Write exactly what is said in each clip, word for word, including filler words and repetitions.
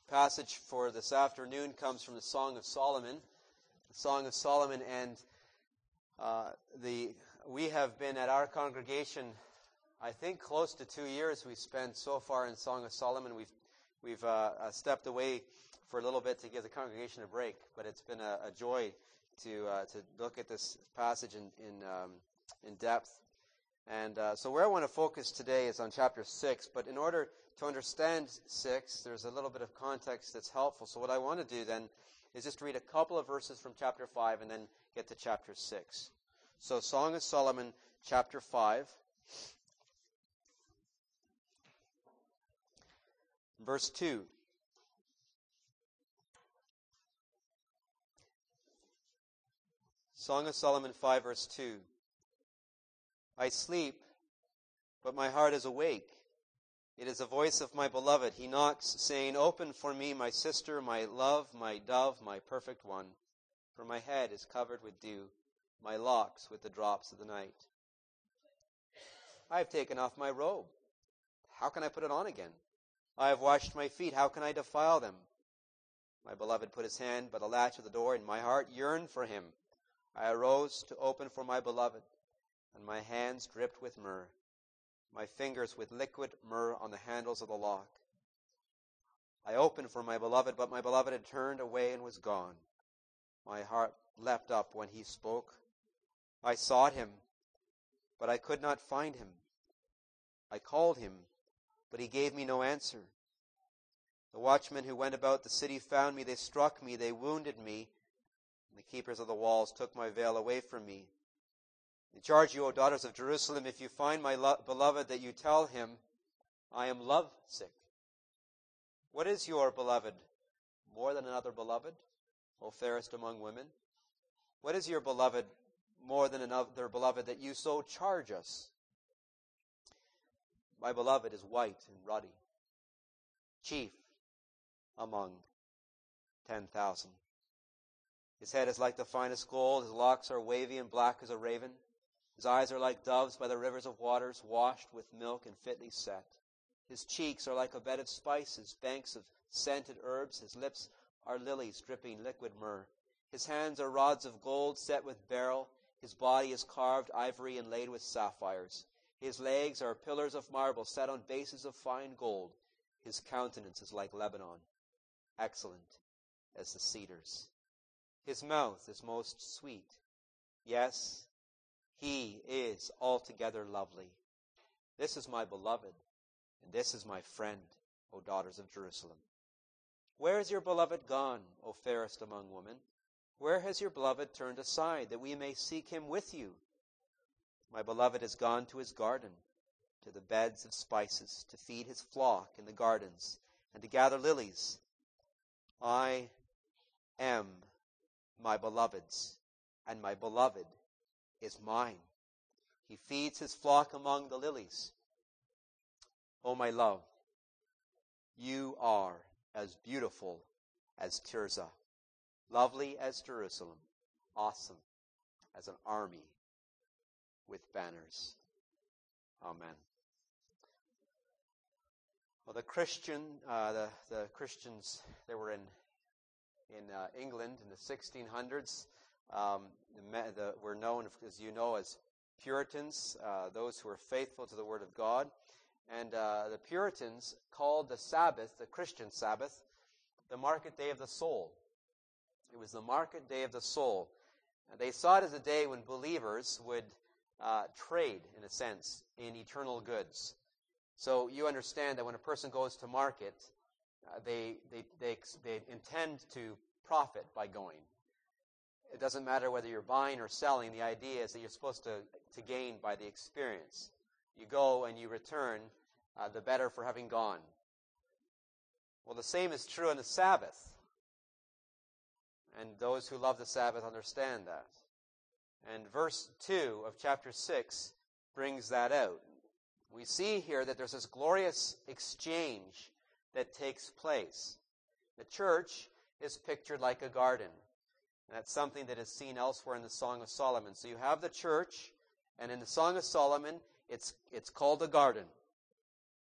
passage for this afternoon comes from the Song of Solomon. The Song of Solomon, and uh, the we have been at our congregation, I think, close to two years we've spent so far in Song of Solomon. We've we've uh, uh, stepped away for a little bit to give the congregation a break, but it's been a, a joy to uh, to look at this passage in in, um, in depth. And uh, so where I want to focus today is on chapter six, but in order to understand six, there's a little bit of context that's helpful. So what I want to do then is just read a couple of verses from chapter five and then get to chapter six. So Song of Solomon, chapter five, verse two. Song of Solomon five, verse two. I sleep, but my heart is awake. It is the voice of my beloved. He knocks, saying, Open for me, my sister, my love, my dove, my perfect one. For my head is covered with dew, my locks with the drops of the night. I have taken off my robe. How can I put it on again? I have washed my feet. How can I defile them? My beloved put his hand by the latch of the door, and my heart yearned for him. I arose to open for my beloved, and my hands dripped with myrrh, my fingers with liquid myrrh on the handles of the lock. I opened for my beloved, but my beloved had turned away and was gone. My heart leapt up when he spoke. I sought him, but I could not find him. I called him, but he gave me no answer. The watchmen who went about the city found me. They struck me. They wounded me. And the keepers of the walls took my veil away from me. I charge you, O daughters of Jerusalem, if you find my lo- beloved, that you tell him, I am lovesick. What is your beloved? More than another beloved, O fairest among women? What is your beloved more than another beloved, that you so charge us? My beloved is white and ruddy, chief among ten thousand. His head is like the finest gold. His locks are wavy and black as a raven. His eyes are like doves by the rivers of waters, washed with milk and fitly set. His cheeks are like a bed of spices, banks of scented herbs. His lips are lilies dripping liquid myrrh. His hands are rods of gold set with beryl. His body is carved ivory and laid with sapphires. His legs are pillars of marble set on bases of fine gold. His countenance is like Lebanon, excellent as the cedars. His mouth is most sweet. Yes, he is altogether lovely. This is my beloved, and this is my friend, O daughters of Jerusalem. Where is your beloved gone, O fairest among women? Where has your beloved turned aside, that we may seek him with you? My beloved has gone to his garden, to the beds of spices, to feed his flock in the gardens, and to gather lilies. I am my beloved's, and my beloved is mine. He feeds his flock among the lilies. O my love, you are as beautiful as Tirzah, lovely as Jerusalem, awesome as an army with banners. Amen. Well, the Christian, uh, the the Christians, they were in in uh, England in the sixteen hundreds. Um, the, the, were known, as you know, as Puritans, uh, those who were faithful to the Word of God. And uh, the Puritans called the Sabbath, the Christian Sabbath, the market day of the soul. It was the market day of the soul. And they saw it as a day when believers would uh, trade, in a sense, in eternal goods. So you understand that when a person goes to market, uh, they, they, they, they intend to profit by going. It doesn't matter whether you're buying or selling. The idea is that you're supposed to, to gain by the experience. You go and you return, uh, the better for having gone. Well, the same is true on the Sabbath. And those who love the Sabbath understand that. And verse two of chapter six brings that out. We see here that there's this glorious exchange that takes place. The church is pictured like a garden. And that's something that is seen elsewhere in the Song of Solomon. So you have the church, and in the Song of Solomon, it's it's called a garden.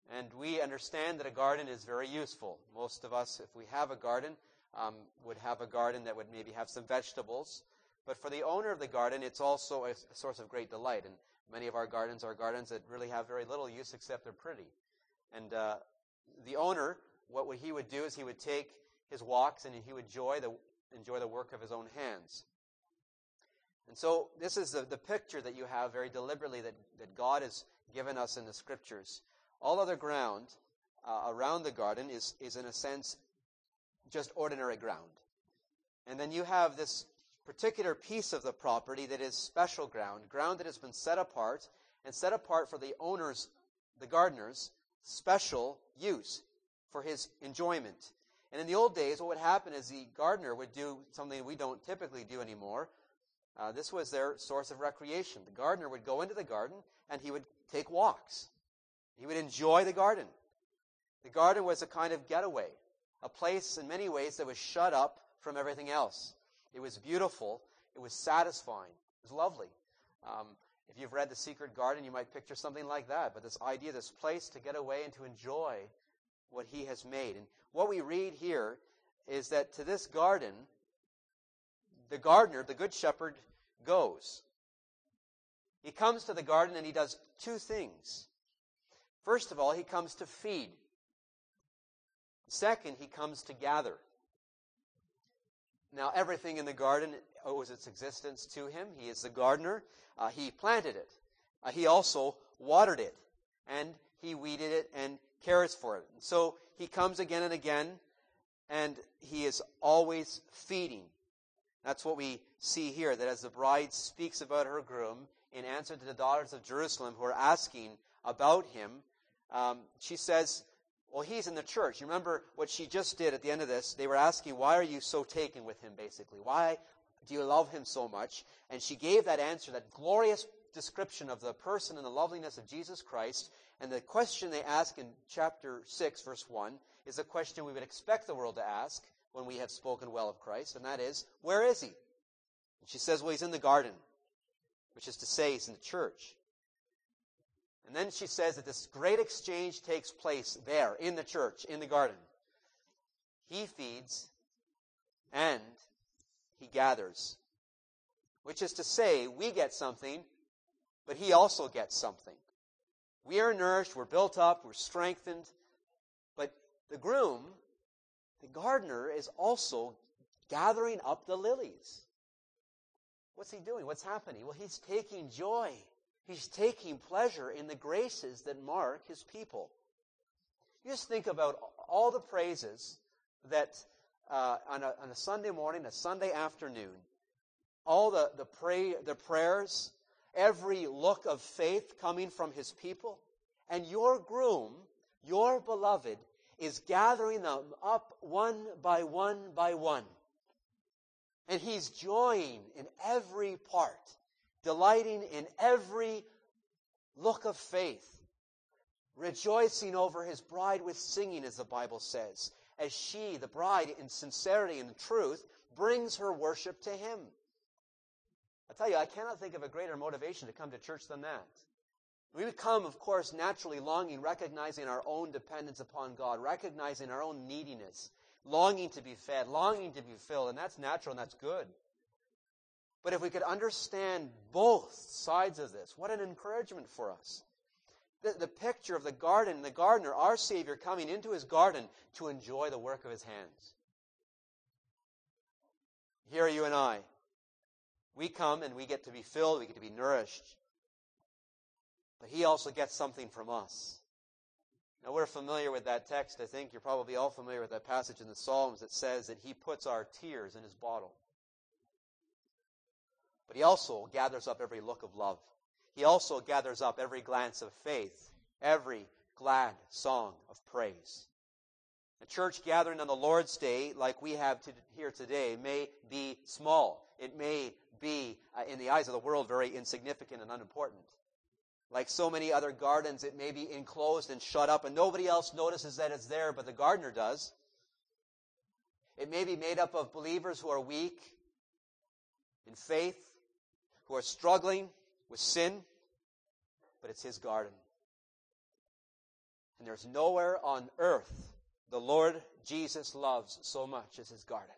And we understand that a garden is very useful. Most of us, if we have a garden, um, would have a garden that would maybe have some vegetables. But for the owner of the garden, it's also a, a source of great delight. And many of our gardens are gardens that really have very little use except they're pretty. And uh, the owner, what he would do is he would take his walks and he would enjoy the, enjoy the work of his own hands. And so this is the, the picture that you have very deliberately that, that God has given us in the Scriptures. All other ground uh, around the garden is, is, in a sense, just ordinary ground. And then you have this particular piece of the property that is special ground, ground that has been set apart, and set apart for the owner's, the gardener's, special use for his enjoyment. And in the old days, what would happen is the gardener would do something we don't typically do anymore. Uh, this was their source of recreation. The gardener would go into the garden and he would take walks. He would enjoy the garden. The garden was a kind of getaway, a place in many ways that was shut up from everything else. It was beautiful. It was satisfying. It was lovely. Um, if you've read The Secret Garden, you might picture something like that. But this idea, this place to get away and to enjoy what he has made. And what we read here is that to this garden, the gardener, the good shepherd, goes. He comes to the garden and he does two things. First of all, he comes to feed. Second, he comes to gather. Now, everything in the garden owes its existence to him. He is the gardener. Uh, he planted it. Uh, he also watered it. And he weeded it and cares for it. So he comes again and again, and he is always feeding. That's what we see here, that as the bride speaks about her groom, in answer to the daughters of Jerusalem who are asking about him, um, she says, well, he's in the church. You remember what she just did at the end of this? They were asking, why are you so taken with him, basically? Why do you love him so much? And she gave that answer, that glorious description of the person and the loveliness of Jesus Christ. And the question they ask in chapter six, verse one, is a question we would expect the world to ask when we have spoken well of Christ, and that is, where is he? And she says, well, he's in the garden, which is to say, he's in the church. And then she says that this great exchange takes place there, in the church, in the garden. He feeds and he gathers. Which is to say, we get something, but he also gets something. We are nourished, we're built up, we're strengthened. But the groom, the gardener, is also gathering up the lilies. What's he doing? What's happening? Well, he's taking joy. He's taking pleasure in the graces that mark his people. You just think about all the praises that uh, on, a, on a Sunday morning, a Sunday afternoon, all the, the, pray, the prayers, every look of faith coming from his people, and your groom, your beloved, is gathering them up one by one by one. And he's joying in every part, delighting in every look of faith, rejoicing over his bride with singing, as the Bible says, as she, the bride, in sincerity and truth, brings her worship to him. I tell you, I cannot think of a greater motivation to come to church than that. We would come, of course, naturally longing, recognizing our own dependence upon God, recognizing our own neediness, longing to be fed, longing to be filled, and that's natural and that's good. But if we could understand both sides of this, what an encouragement for us. The, the picture of the garden, the gardener, our Savior coming into his garden to enjoy the work of his hands. Here are you and I. We come and we get to be filled, we get to be nourished. But he also gets something from us. Now, we're familiar with that text. I think you're probably all familiar with that passage in the Psalms that says that he puts our tears in his bottle. But he also gathers up every look of love. He also gathers up every glance of faith, every glad song of praise. A church gathering on the Lord's Day, like we have to here today, may be small. It may be, uh, in the eyes of the world, very insignificant and unimportant. Like so many other gardens, it may be enclosed and shut up, and nobody else notices that it's there, but the gardener does. It may be made up of believers who are weak in faith, who are struggling with sin, but it's his garden. And there's nowhere on earth the Lord Jesus loves so much as his garden.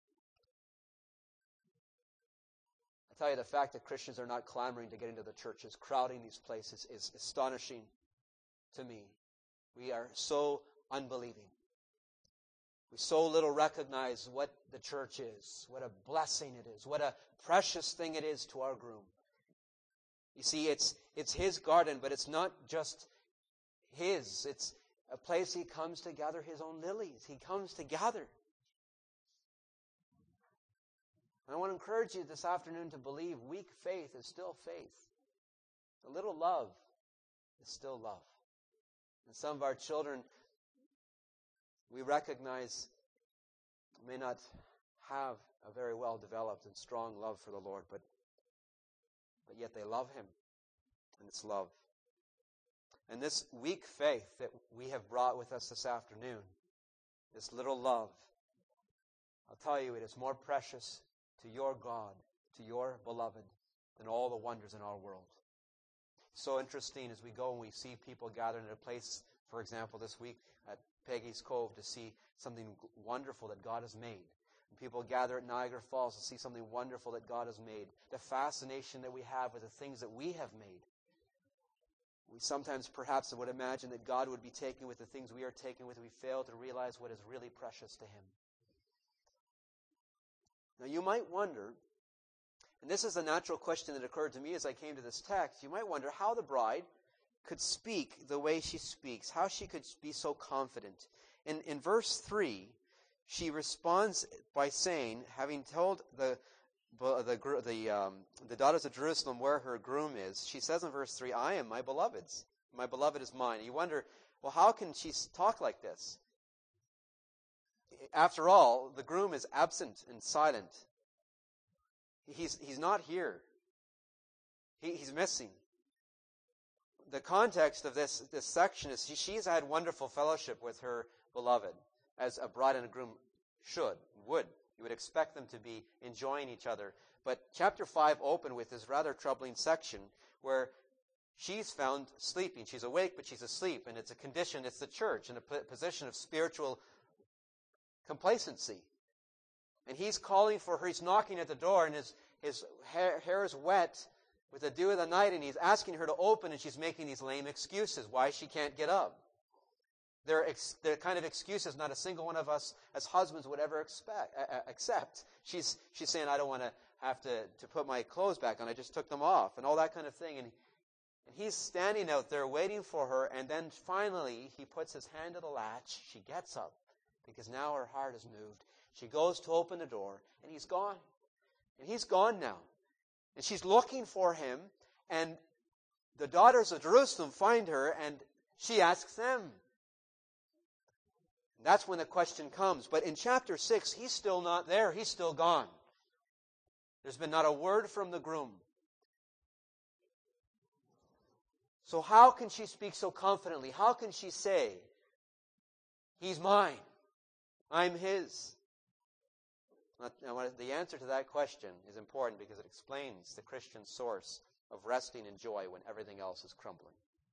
I tell you, the fact that Christians are not clamoring to get into the churches, crowding these places, is astonishing to me. We are so unbelieving. We so little recognize what the church is, what a blessing it is, what a precious thing it is to our groom. You see, it's it's his garden, but it's not just his. It's a place he comes to gather his own lilies. He comes to gather. And I want to encourage you this afternoon to believe weak faith is still faith. A little love is still love. And some of our children, we recognize, may not have a very well developed and strong love for the Lord, but, but yet they love him, and it's love. And this weak faith that we have brought with us this afternoon, this little love, I'll tell you, it is more precious to your God, to your beloved, than all the wonders in our world. It's so interesting as we go and we see people gathered in a place, for example, this week at Peggy's Cove, to see something wonderful that God has made. And people gather at Niagara Falls to see something wonderful that God has made. The fascination that we have with the things that we have made. We sometimes perhaps would imagine that God would be taken with the things we are taken with. We fail to realize what is really precious to him. Now you might wonder, and this is a natural question that occurred to me as I came to this text, you might wonder how the bride could speak the way she speaks, how she could be so confident. In, in verse three, she responds by saying, having told the the the, um, the daughters of Jerusalem where her groom is, she says in verse three, I am my beloved's. My beloved is mine. You wonder, well, how can she talk like this? After all, the groom is absent and silent. He's, he's not here. He, he's missing. The context of this, this section is she, she's had wonderful fellowship with her beloved, as a bride and a groom should, would. You would expect them to be enjoying each other. But chapter five opened with this rather troubling section where she's found sleeping. She's awake, but she's asleep. And it's a condition, it's the church, in a position of spiritual complacency. And he's calling for her. He's knocking at the door, and his, his hair, hair is wet with the dew of the night, and he's asking her to open, and she's making these lame excuses why she can't get up. They're, ex, they're kind of excuses not a single one of us as husbands would ever expect, uh, accept. She's, she's saying, I don't want to have to, to put my clothes back on. I just took them off, and all that kind of thing. And, and he's standing out there waiting for her, and then finally he puts his hand to the latch. She gets up because now her heart is moved. She goes to open the door, and he's gone. And he's gone now. And she's looking for him, and the daughters of Jerusalem find her, and she asks them. That's when the question comes. But in chapter six, he's still not there. He's still gone. There's been not a word from the groom. So how can she speak so confidently? How can she say, he's mine, I'm his? Now, the answer to that question is important because it explains the Christian source of resting and joy when everything else is crumbling.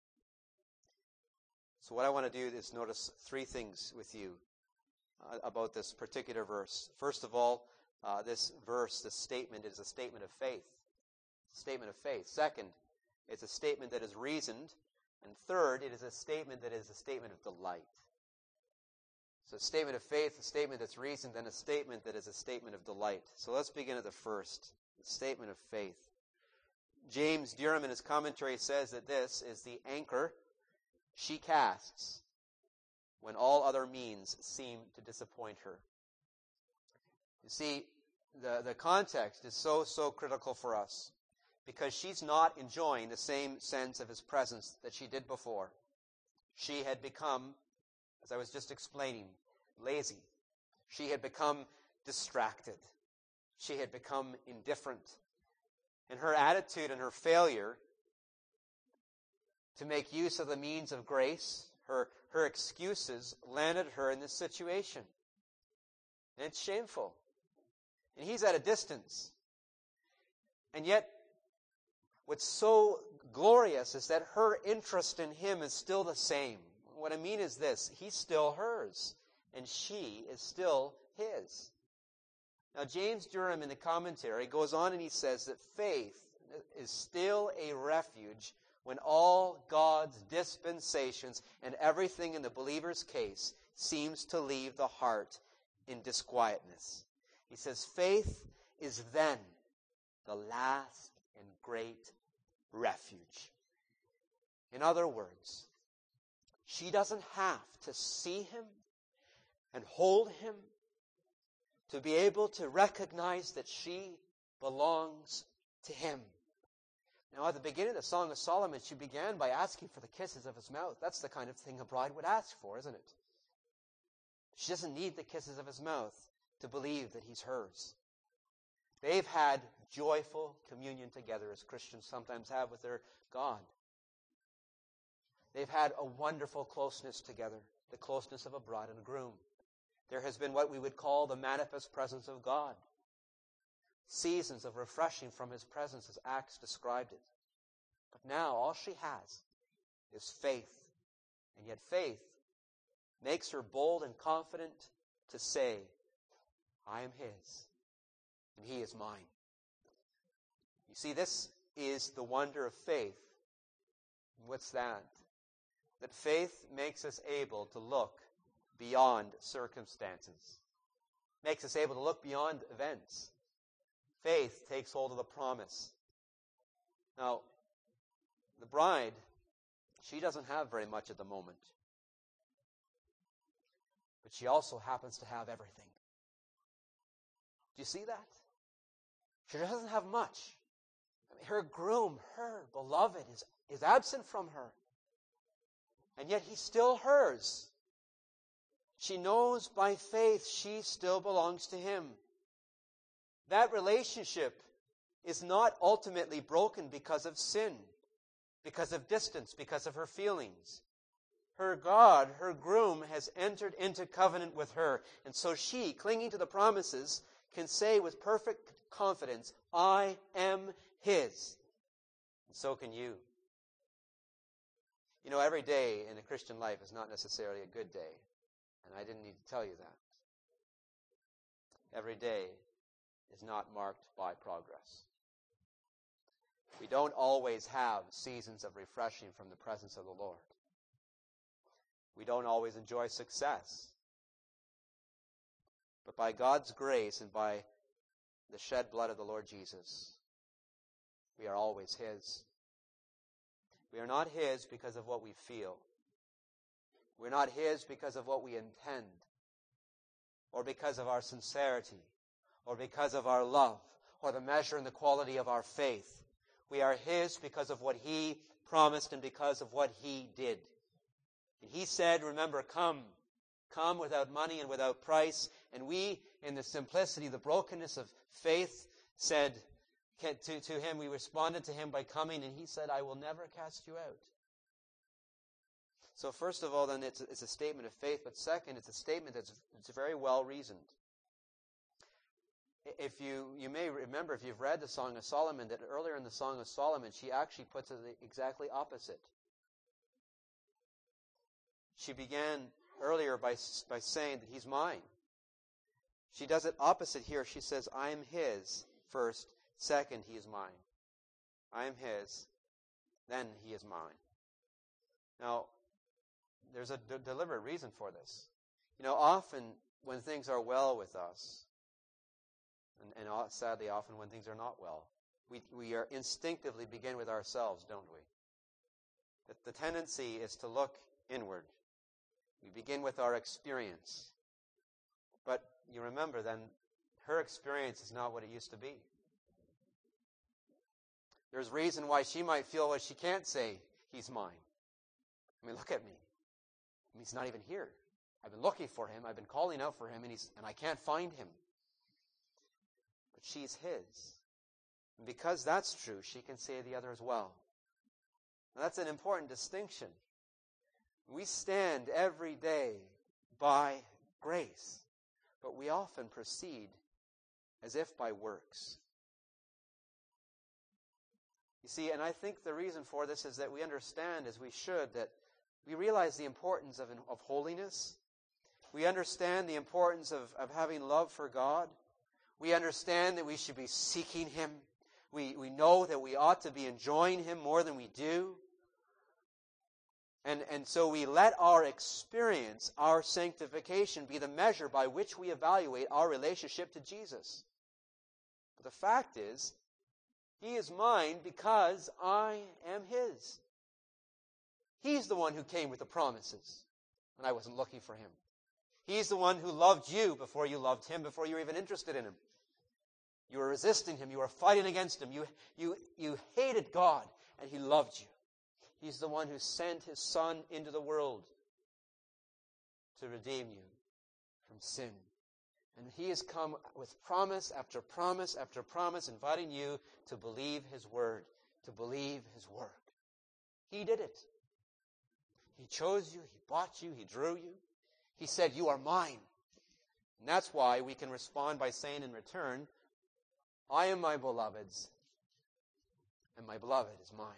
So what I want to do is notice three things with you uh, about this particular verse. First of all, uh, this verse, this statement is a statement of faith. It's a statement of faith. Second, it's a statement that is reasoned. And third, it is a statement that is a statement of delight. So a statement of faith, a statement that's reasoned, and a statement that is a statement of delight. So let's begin at the first, the statement of faith. James Durham in his commentary says that this is the anchor she casts when all other means seem to disappoint her. You see, the, the context is so, so critical for us because she's not enjoying the same sense of his presence that she did before. She had become, as I was just explaining, lazy. She had become distracted. She had become indifferent. And her attitude and her failure to make use of the means of grace, her, her excuses, landed her in this situation. And it's shameful. And he's at a distance. And yet, what's so glorious is that her interest in him is still the same. what I mean is this. He's still hers, and she is still his. Now, James Durham in the commentary goes on and he says that faith is still a refuge when all God's dispensations and everything in the believer's case seems to leave the heart in disquietness. He says, faith is then the last and great refuge. In other words, she doesn't have to see him and hold him to be able to recognize that she belongs to him. Now, at the beginning of the Song of Solomon, she began by asking for the kisses of his mouth. That's the kind of thing a bride would ask for, isn't it? She doesn't need the kisses of his mouth to believe that he's hers. They've had joyful communion together, as Christians sometimes have with their God. They've had a wonderful closeness together, the closeness of a bride and a groom. There has been what we would call the manifest presence of God. Seasons of refreshing from his presence, as Acts described it. But now all she has is faith. And yet faith makes her bold and confident to say, I am his, and he is mine. You see, this is the wonder of faith. What's that? That faith makes us able to look beyond circumstances. Makes us able to look beyond events. Faith takes hold of the promise. Now, the bride, she doesn't have very much at the moment. But she also happens to have everything. Do you see that? She doesn't have much. I mean, her groom, her beloved, is, is absent from her. And yet he's still hers. She knows by faith she still belongs to him. That relationship is not ultimately broken because of sin, because of distance, because of her feelings. Her God, her groom, has entered into covenant with her. And so she, clinging to the promises, can say with perfect confidence, I am his. And so can you. You know, every day in a Christian life is not necessarily a good day. And I didn't need to tell you that. Every day is not marked by progress. We don't always have seasons of refreshing from the presence of the Lord. We don't always enjoy success. But by God's grace and by the shed blood of the Lord Jesus, we are always his. We are not his because of what we feel. We're not his because of what we intend, or because of our sincerity, or because of our love, or the measure and the quality of our faith. We are his because of what he promised and because of what he did. And he said, remember, come. Come without money and without price. And we, in the simplicity, the brokenness of faith, said to, to him, we responded to him by coming, and he said, I will never cast you out. So first of all, then, it's, it's a statement of faith. But second, it's a statement that's it's very well reasoned. If you, you may remember, if you've read the Song of Solomon, that earlier in the Song of Solomon, she actually puts it exactly opposite. She began earlier by, by saying that he's mine. She does it opposite here. She says, I am his first. Second, he is mine. I am his. Then he is mine. Now, there's a de- deliberate reason for this. You know, often when things are well with us, and, and sadly often when things are not well, we, we are instinctively begin with ourselves, don't we? The, the tendency is to look inward. We begin with our experience. But you remember then, her experience is not what it used to be. There's reason why she might feel well, she can't say, he's mine. I mean, look at me. I mean, he's not even here. I've been looking for him. I've been calling out for him, and he's and I can't find him. But she's his. And because that's true, she can say the other as well. Now, that's an important distinction. We stand every day by grace, but we often proceed as if by works. You see, and I think the reason for this is that we understand, as we should, that We realize the importance of, of holiness. We understand the importance of, of having love for God. We understand that we should be seeking Him. We, we know that we ought to be enjoying Him more than we do. And, and so we let our experience, our sanctification, be the measure by which we evaluate our relationship to Jesus. But the fact is, He is mine because I am His. He's the one who came with the promises when I wasn't looking for Him. He's the one who loved you before you loved Him, before you were even interested in Him. You were resisting Him. You were fighting against Him. You, you, you hated God, and He loved you. He's the one who sent His Son into the world to redeem you from sin. And He has come with promise after promise after promise, inviting you to believe His word, to believe His work. He did it. He chose you. He bought you. He drew you. He said, "You are mine." And that's why we can respond by saying in return, "I am my beloved's, and my beloved is mine."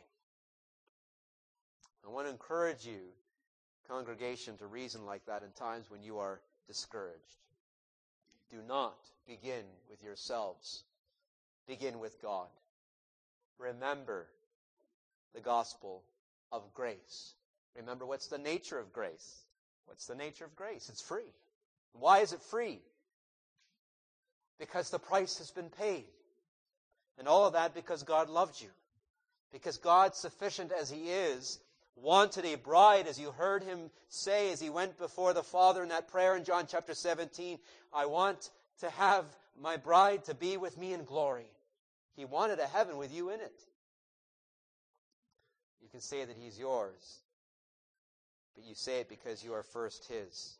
I want to encourage you, congregation, to reason like that in times when you are discouraged. Do not begin with yourselves. Begin with God. Remember the gospel of grace. Remember, what's the nature of grace? What's the nature of grace? It's free. Why is it free? Because the price has been paid. And all of that because God loved you. Because God, sufficient as He is, wanted a bride, as you heard Him say as He went before the Father in that prayer in John chapter seventeen. I want to have my bride to be with me in glory. He wanted a heaven with you in it. You can say that He's yours, but you say it because you are first His.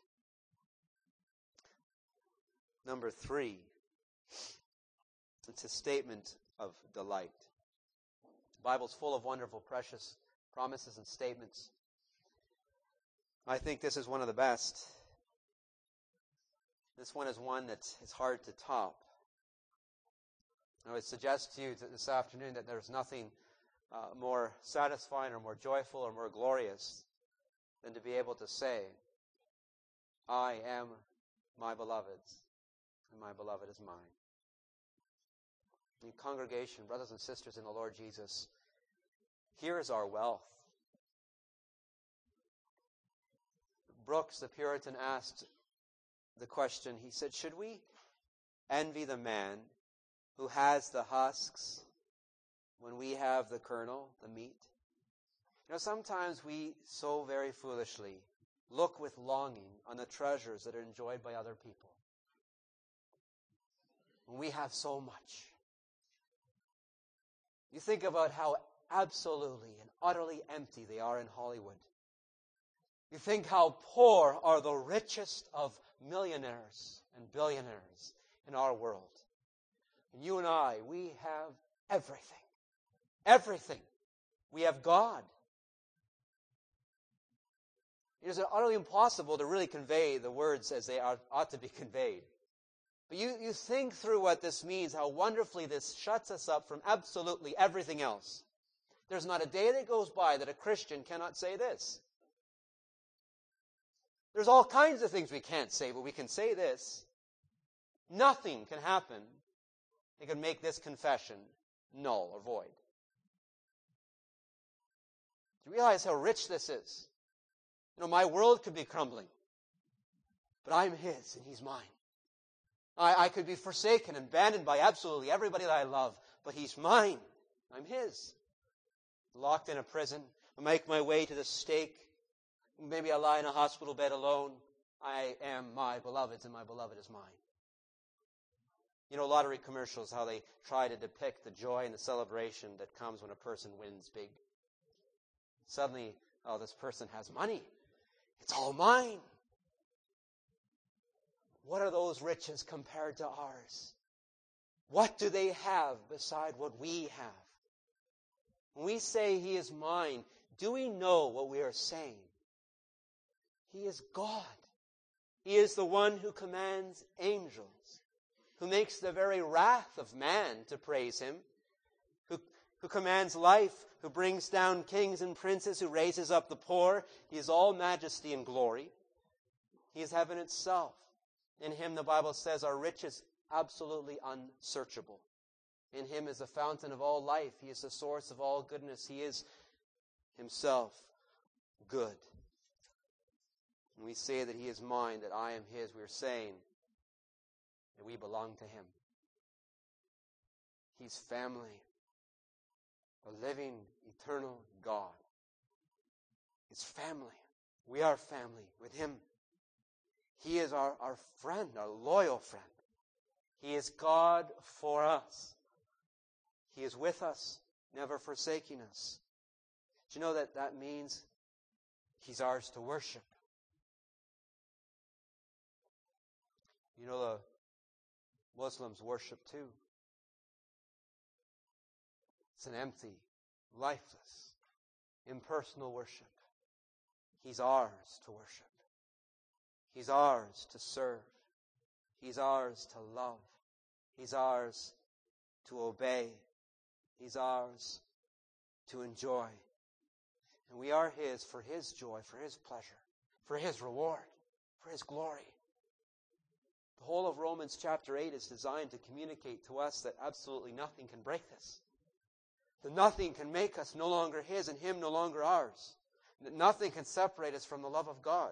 Number three, it's a statement of delight. The Bible's full of wonderful, precious promises and statements. I think this is one of the best. This one is one that is hard to top. I would suggest to you this afternoon that there's nothing uh, more satisfying or more joyful or more glorious than to be able to say, "I am my beloved's, and my beloved is mine." In congregation, brothers and sisters in the Lord Jesus, here is our wealth. Brooks, the Puritan, asked the question, he said, should we envy the man who has the husks when we have the kernel, the meat? You know, sometimes we so very foolishly look with longing on the treasures that are enjoyed by other people. When we have so much. You think about how absolutely and utterly empty they are in Hollywood. You think how poor are the richest of millionaires and billionaires in our world. And you and I, we have everything. Everything. We have God. It is utterly impossible to really convey the words as they are, ought to be conveyed. But you, you think through what this means, how wonderfully this shuts us up from absolutely everything else. There's not a day that goes by that a Christian cannot say this. There's all kinds of things we can't say, but we can say this. Nothing can happen that can make this confession null or void. Do you realize how rich this is? You know, my world could be crumbling, but I'm His and He's mine. I, I could be forsaken and abandoned by absolutely everybody that I love, but He's mine. I'm His. Locked in a prison, I make my way to the stake. Maybe I lie in a hospital bed alone. I am my beloved's, and my beloved is mine. You know, lottery commercials, how they try to depict the joy and the celebration that comes when a person wins big. Suddenly, oh, this person has money. It's all mine. What are those riches compared to ours? What do they have beside what we have? When we say He is mine, do we know what we are saying? He is God. He is the one who commands angels, who makes the very wrath of man to praise Him, who who commands life, who brings down kings and princes, who raises up the poor. He is all majesty and glory. He is heaven itself. In him, the Bible says, are riches absolutely unsearchable. In him is the fountain of all life. He is the source of all goodness. He is himself good. When we say that he is mine, that I am his, we are saying that we belong to him. He's family. The living, eternal God. It's family. We are family with him. He is our, our friend, our loyal friend. He is God for us. He is with us, never forsaking us. Do you know that that means he's ours to worship? You know the Muslims worship too. It's an empty, lifeless, impersonal worship. He's ours to worship. He's ours to serve. He's ours to love. He's ours to obey. He's ours to enjoy. And we are his for his joy, for his pleasure, for his reward, for his glory. The whole of Romans chapter eight is designed to communicate to us that absolutely nothing can break this. That nothing can make us no longer his and him no longer ours. That nothing can separate us from the love of God.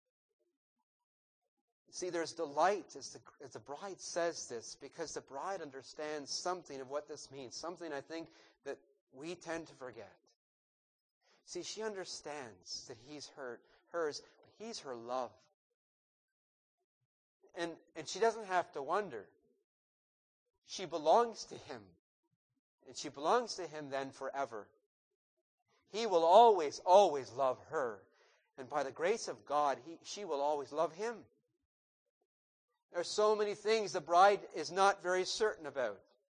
See, there's delight as the, as the bride says this, because the bride understands something of what this means, something I think that we tend to forget. See, she understands that he's her, hers, but he's her love. And, and she doesn't have to wonder. She belongs to him. And she belongs to him then forever. He will always, always love her. And by the grace of God, he, she will always love him. There are so many things the bride is not very certain about.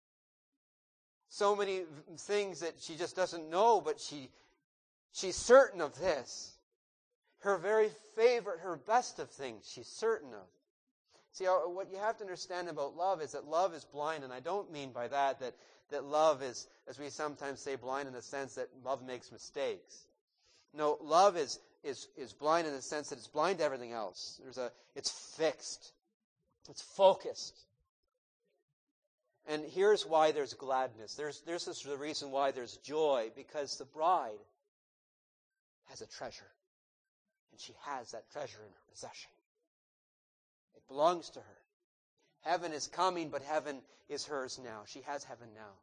So many things that she just doesn't know, but she she's certain of this. Her very favorite, her best of things, she's certain of. See, what you have to understand about love is that love is blind, and I don't mean by that that, that love is, as we sometimes say, blind in the sense that love makes mistakes. No, love is, is, is blind in the sense that it's blind to everything else. There's a, it's fixed. It's focused. And here's why there's gladness. There's, there's this the reason why there's joy, because the bride has a treasure. And she has that treasure in her possession. It belongs to her. Heaven is coming, but heaven is hers now. She has heaven now.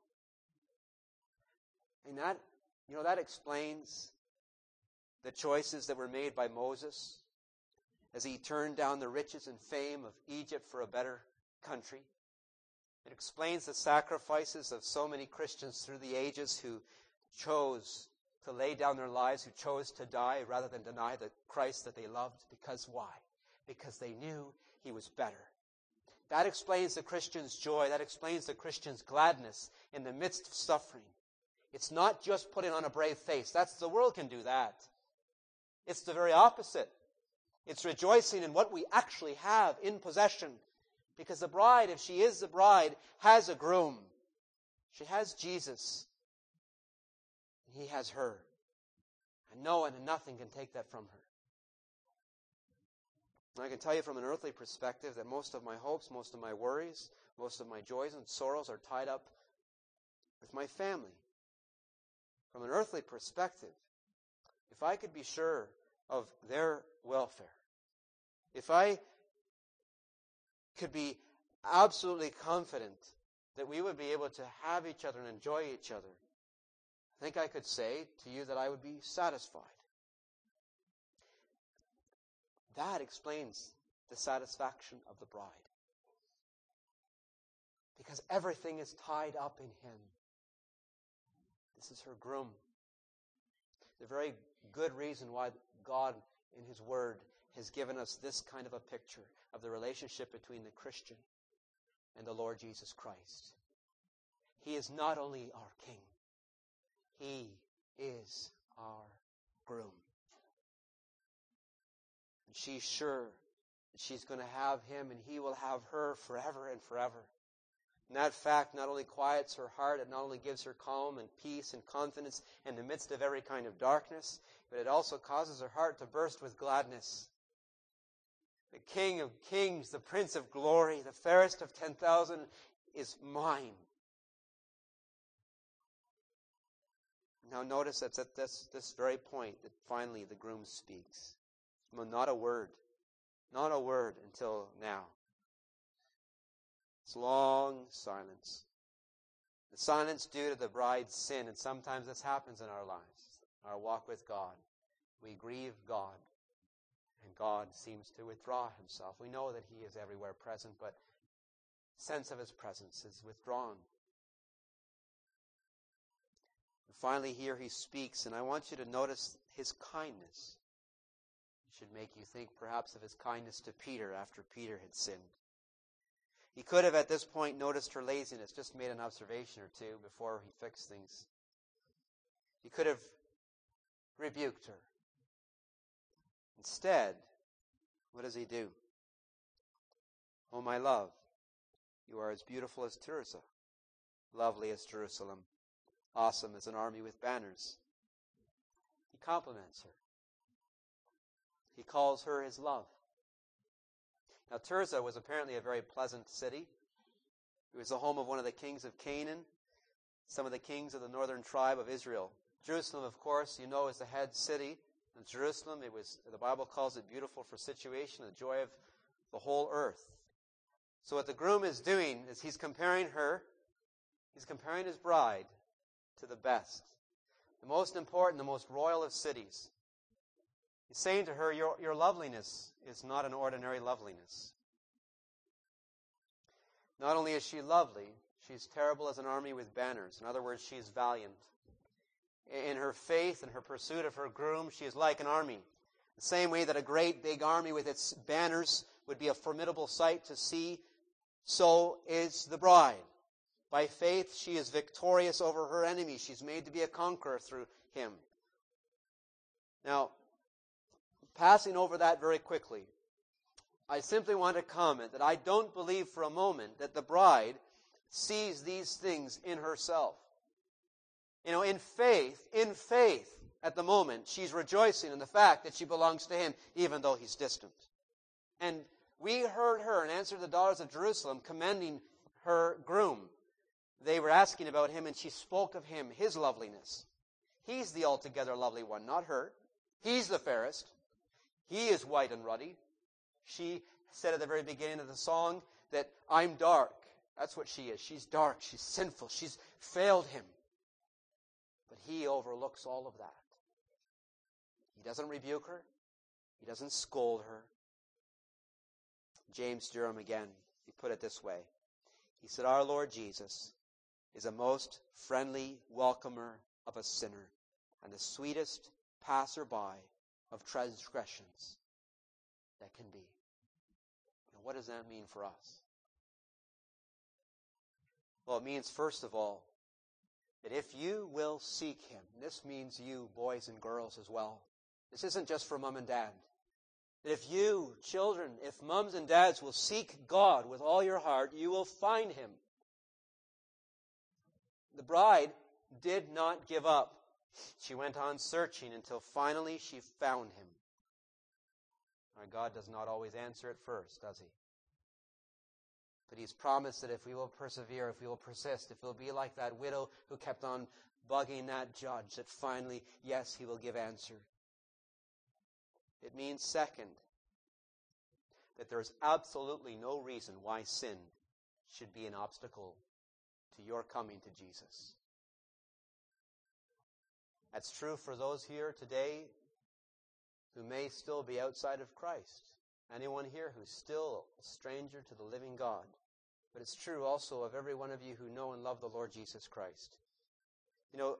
And that, you know, that explains the choices that were made by Moses as he turned down the riches and fame of Egypt for a better country. It explains the sacrifices of so many Christians through the ages who chose to lay down their lives, who chose to die rather than deny the Christ that they loved. Because why? Because they knew he was better. That explains the Christian's joy. That explains the Christian's gladness in the midst of suffering. It's not just putting on a brave face. That's the world can do that. It's the very opposite. It's rejoicing in what we actually have in possession. Because the bride, if she is the bride, has a groom. She has Jesus. And he has her. And no one and nothing can take that from her. And I can tell you from an earthly perspective that most of my hopes, most of my worries, most of my joys and sorrows are tied up with my family. From an earthly perspective, if I could be sure of their welfare, if I could be absolutely confident that we would be able to have each other and enjoy each other, I think I could say to you that I would be satisfied. That explains the satisfaction of the bride. Because everything is tied up in him. This is her groom. The very good reason why God in his word has given us this kind of a picture of the relationship between the Christian and the Lord Jesus Christ. He is not only our King, he is our groom. And she's sure that she's going to have him and he will have her forever and forever. And that fact not only quiets her heart, it not only gives her calm and peace and confidence in the midst of every kind of darkness, but it also causes her heart to burst with gladness. The King of Kings, the Prince of Glory, the fairest of ten thousand is mine. Now notice that's at this, this very point that finally the groom speaks. Well, not a word. Not a word until now. It's long silence. The silence due to the bride's sin, and sometimes this happens in our lives, our walk with God. We grieve God, and God seems to withdraw himself. We know that he is everywhere present, but sense of his presence is withdrawn. And finally here he speaks, and I want you to notice his kindness. It should make you think perhaps of his kindness to Peter after Peter had sinned. He could have at this point noticed her laziness, just made an observation or two before he fixed things. He could have rebuked her. Instead, what does he do? Oh, my love, you are as beautiful as Tirzah, lovely as Jerusalem, awesome as an army with banners. He compliments her. He calls her his love. Now, Tirzah was apparently a very pleasant city. It was the home of one of the kings of Canaan, some of the kings of the northern tribe of Israel. Jerusalem, of course, you know, is the head city. In Jerusalem, it was, the Bible calls it beautiful for situation, the joy of the whole earth. So what the groom is doing is he's comparing her, he's comparing his bride to the best, the most important, the most royal of cities. He's saying to her, your, your loveliness is not an ordinary loveliness. Not only is she lovely, she's terrible as an army with banners. In other words, she is valiant. In her faith and her pursuit of her groom, she is like an army. The same way that a great big army with its banners would be a formidable sight to see, so is the bride. By faith, she is victorious over her enemy. She's made to be a conqueror through him. Now, passing over that very quickly, I simply want to comment that I don't believe for a moment that the bride sees these things in herself. You know, in faith, in faith, at the moment, she's rejoicing in the fact that she belongs to him, even though he's distant. And we heard her in answer to the daughters of Jerusalem commending her groom. They were asking about him, and she spoke of him, his loveliness. He's the altogether lovely one, not her. He's the fairest. He is white and ruddy. She said at the very beginning of the song that I'm dark. That's what she is. She's dark. She's sinful. She's failed him. But he overlooks all of that. He doesn't rebuke her. He doesn't scold her. James Durham again, he put it this way. He said, our Lord Jesus is a most friendly welcomer of a sinner and the sweetest passerby of transgressions that can be. Now, what does that mean for us? Well, it means, first of all, that if you will seek him, this means you, boys and girls as well. This isn't just for mom and dad. That if you, children, if moms and dads will seek God with all your heart, you will find him. The bride did not give up. She went on searching until finally she found him. Our God does not always answer at first, does he? But he's promised that if we will persevere, if we will persist, if we'll be like that widow who kept on bugging that judge, that finally, yes, he will give answer. It means, second, that there is absolutely no reason why sin should be an obstacle to your coming to Jesus. That's true for those here today who may still be outside of Christ. Anyone here who's still a stranger to the living God. But it's true also of every one of you who know and love the Lord Jesus Christ. You know,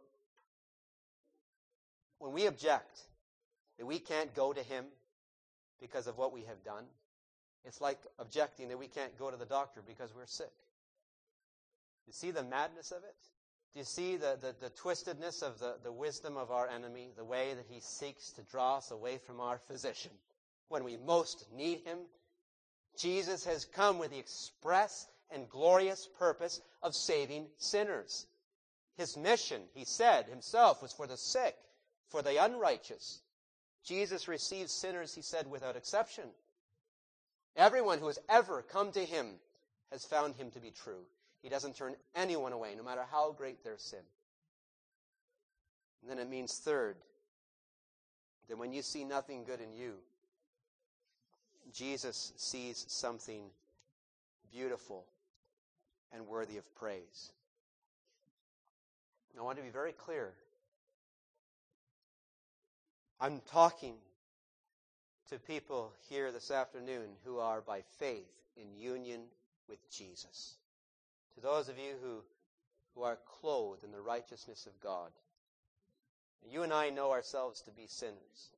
when we object that we can't go to him because of what we have done, it's like objecting that we can't go to the doctor because we're sick. You see the madness of it? Do you see the, the, the twistedness of the, the wisdom of our enemy, the way that he seeks to draw us away from our physician when we most need him? Jesus has come with the express and glorious purpose of saving sinners. His mission, he said himself, was for the sick, for the unrighteous. Jesus receives sinners, he said, without exception. Everyone who has ever come to him has found him to be true. He doesn't turn anyone away, no matter how great their sin. And then it means, third, that when you see nothing good in you, Jesus sees something beautiful and worthy of praise. I want to be very clear. I'm talking to people here this afternoon who are by faith in union with Jesus. To those of you who, who are clothed in the righteousness of God. You and I know ourselves to be sinners.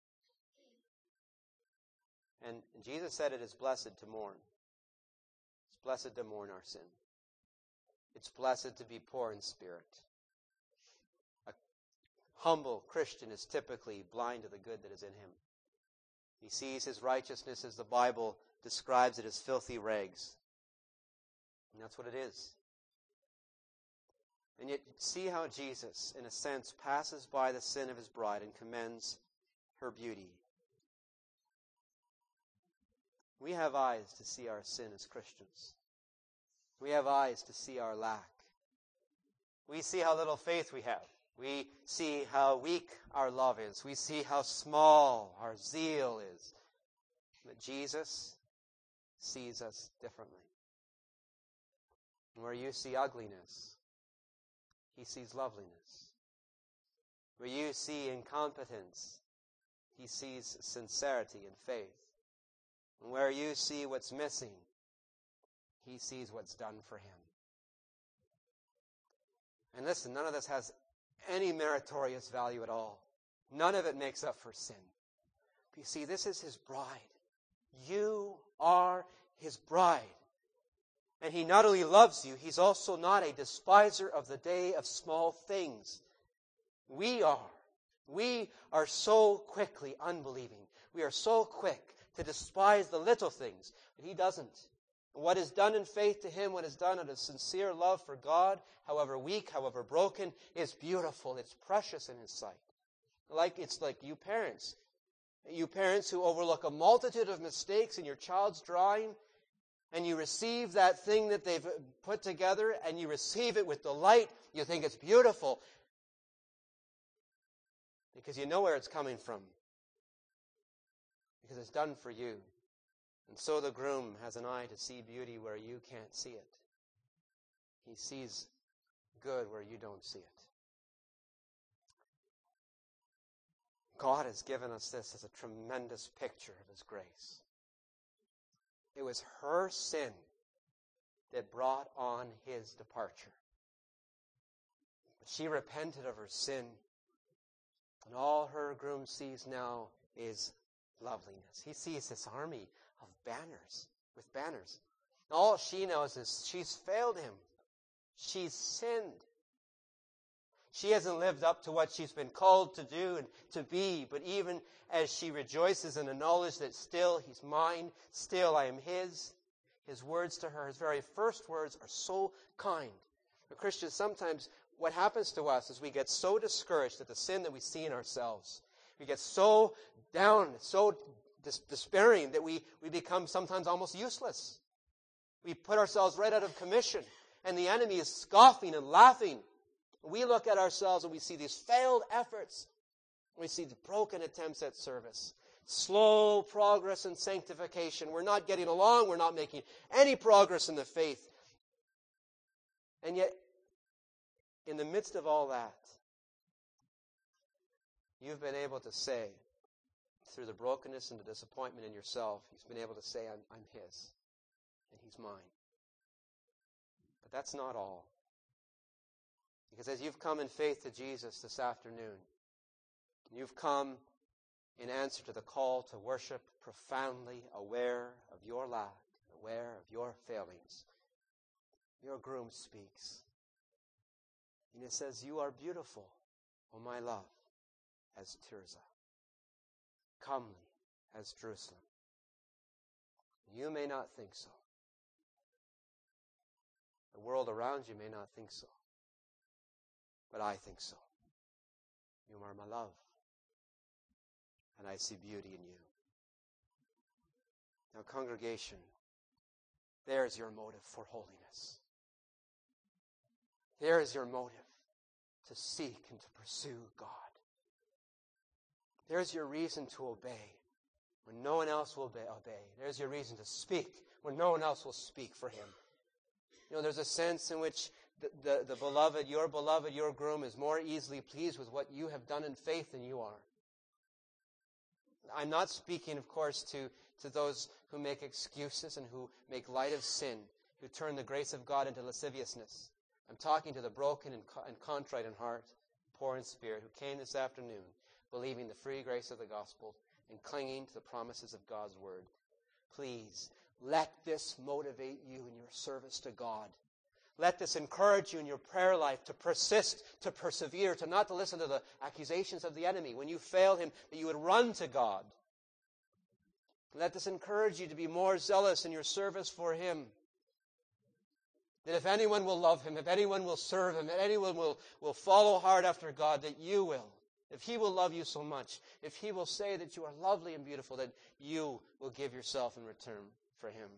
And Jesus said it is blessed to mourn. It's blessed to mourn our sin. It's blessed to be poor in spirit. A humble Christian is typically blind to the good that is in him. He sees his righteousness, as the Bible describes it, as filthy rags. And that's what it is. And yet, see how Jesus, in a sense, passes by the sin of his bride and commends her beauty. We have eyes to see our sin as Christians. We have eyes to see our lack. We see how little faith we have. We see how weak our love is. We see how small our zeal is. But Jesus sees us differently. And where you see ugliness, he sees loveliness. Where you see incompetence, he sees sincerity and faith. And where you see what's missing, he sees what's done for him. And listen, none of this has any meritorious value at all. None of it makes up for sin. But you see, this is his bride. You are his bride. And he not only loves you, he's also not a despiser of the day of small things. We are. We are so quickly unbelieving. We are so quick to despise the little things. But he doesn't. What is done in faith to him, what is done out of sincere love for God, however weak, however broken, is beautiful. It's precious in his sight. Like it's like you parents. You parents who overlook a multitude of mistakes in your child's drawing, and you receive that thing that they've put together, and you receive it with delight. You think it's beautiful because you know where it's coming from. Because it's done for you. And so the groom has an eye to see beauty where you can't see it. He sees good where you don't see it. God has given us this as a tremendous picture of his grace. It was her sin that brought on his departure. But she repented of her sin, and all her groom sees now is loveliness. He sees this army of banners, with banners. All she knows is she's failed him. She's sinned. She hasn't lived up to what she's been called to do and to be, but even as she rejoices in the knowledge that still he's mine, still I am his, his words to her, his very first words, are so kind. But Christians, sometimes what happens to us is we get so discouraged at the sin that we see in ourselves. We get so down, so dis- despairing that we, we become sometimes almost useless. We put ourselves right out of commission, and the enemy is scoffing and laughing. We look at ourselves and we see these failed efforts. We see the broken attempts at service. Slow progress in sanctification. We're not getting along. We're not making any progress in the faith. And yet, in the midst of all that, you've been able to say, through the brokenness and the disappointment in yourself, you've been able to say, I'm, I'm his, and he's mine. But that's not all. Because as you've come in faith to Jesus this afternoon, you've come in answer to the call to worship, profoundly aware of your lack, aware of your failings. Your groom speaks. And it says, you are beautiful, O my love, as Tirzah, comely as Jerusalem. You may not think so, world around you may not think so. But I think so. You are my love. And I see beauty in you. Now, congregation, there's your motive for holiness. There is your motive to seek and to pursue God. There's your reason to obey when no one else will obey. There's your reason to speak when no one else will speak for him. You know, there's a sense in which the, the, the beloved, your beloved, your groom is more easily pleased with what you have done in faith than you are. I'm not speaking, of course, to, to those who make excuses and who make light of sin, who turn the grace of God into lasciviousness. I'm talking to the broken and, co- and contrite in heart, poor in spirit, who came this afternoon believing the free grace of the gospel and clinging to the promises of God's word. Please, let this motivate you in your service to God. Let this encourage you in your prayer life to persist, to persevere, to not to listen to the accusations of the enemy. When you fail him, that you would run to God. Let this encourage you to be more zealous in your service for him. That if anyone will love him, if anyone will serve him, if anyone will, will follow hard after God, that you will. If he will love you so much, if he will say that you are lovely and beautiful, that you will give yourself in return for him.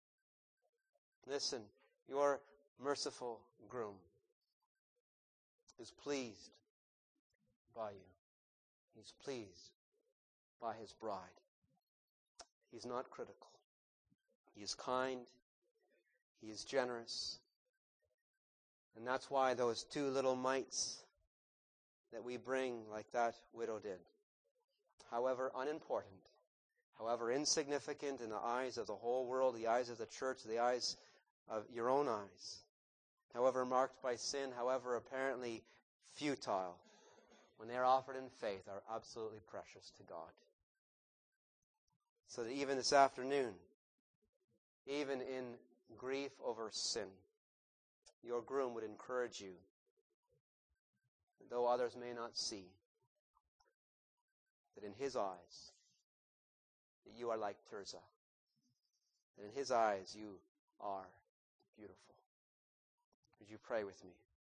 Listen, your merciful groom is pleased by you. He's pleased by his bride. He's not critical. He is kind. He is generous. And that's why those two little mites that we bring like that widow did, however unimportant, however insignificant in the eyes of the whole world, the eyes of the church, the eyes of your own eyes, however marked by sin, however apparently futile, when they are offered in faith, are absolutely precious to God. So that even this afternoon, even in grief over sin, your groom would encourage you, though others may not see, that in his eyes, that you are like Tirzah. That in his eyes, you are beautiful. Would you pray with me?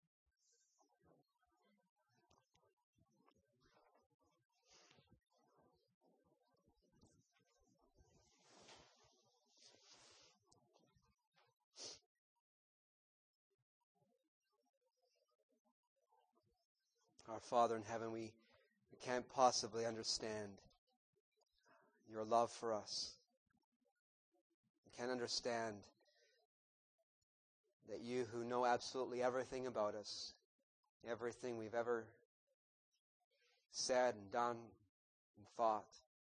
Our Father in heaven, we, we can't possibly understand your love for us. We can't understand that you who know absolutely everything about us, everything we've ever said and done and thought,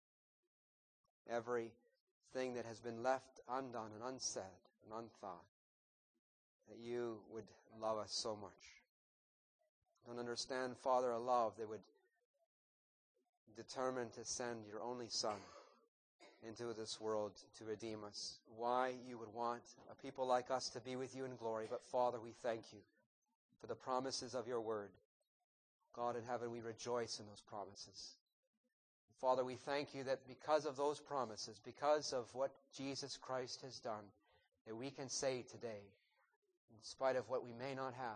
everything that has been left undone and unsaid and unthought, that you would love us so much. Don't understand, Father, a love that would determine to send your only Son into this world to redeem us. Why you would want a people like us to be with you in glory. But Father, we thank you for the promises of your word. God in heaven, we rejoice in those promises. Father, we thank you that because of those promises, because of what Jesus Christ has done, that we can say today, in spite of what we may not have,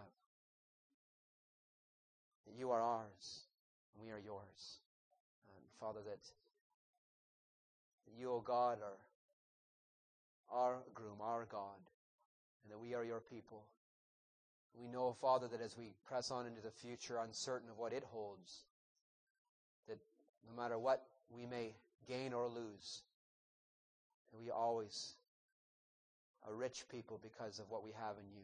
that you are ours and we are yours. And Father, that you, O God, are our groom, our God, and that we are your people. We know, Father, that as we press on into the future, uncertain of what it holds, that no matter what we may gain or lose, that we always are rich people because of what we have in you.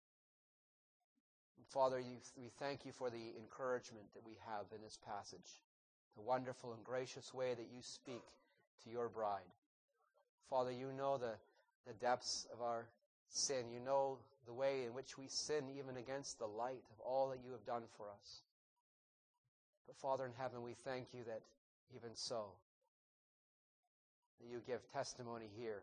And Father, you, we thank you for the encouragement that we have in this passage, the wonderful and gracious way that you speak to your bride. Father, you know the, the depths of our sin. You know the way in which we sin even against the light of all that you have done for us. But Father in heaven, we thank you that even so, that you give testimony here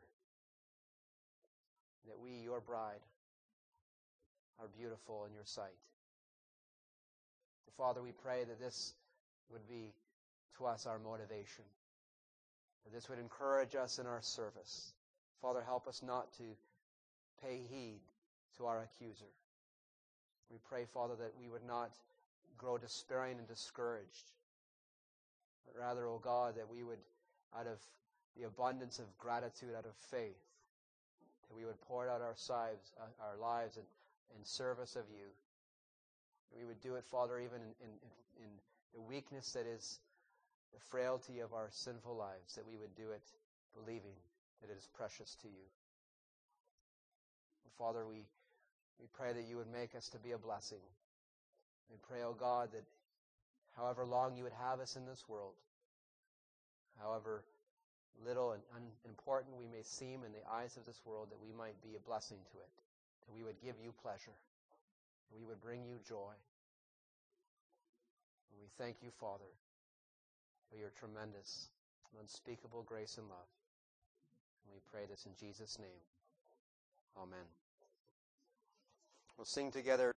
that we, your bride, are beautiful in your sight. Father, we pray that this would be to us our motivation, that this would encourage us in our service. Father, help us not to pay heed to our accuser. We pray, Father, that we would not grow despairing and discouraged, but rather, O God, that we would, out of the abundance of gratitude, out of faith, that we would pour out our lives, our lives in, in service of you. That we would do it, Father, even in, in, in the weakness that is the frailty of our sinful lives, that we would do it believing that it is precious to you. And Father, we, we pray that you would make us to be a blessing. We pray, O God, that however long you would have us in this world, however little and unimportant we may seem in the eyes of this world, that we might be a blessing to it, that we would give you pleasure, that we would bring you joy. And we thank you, Father, for your tremendous, unspeakable grace and love. And we pray this in Jesus' name. Amen. We'll sing together.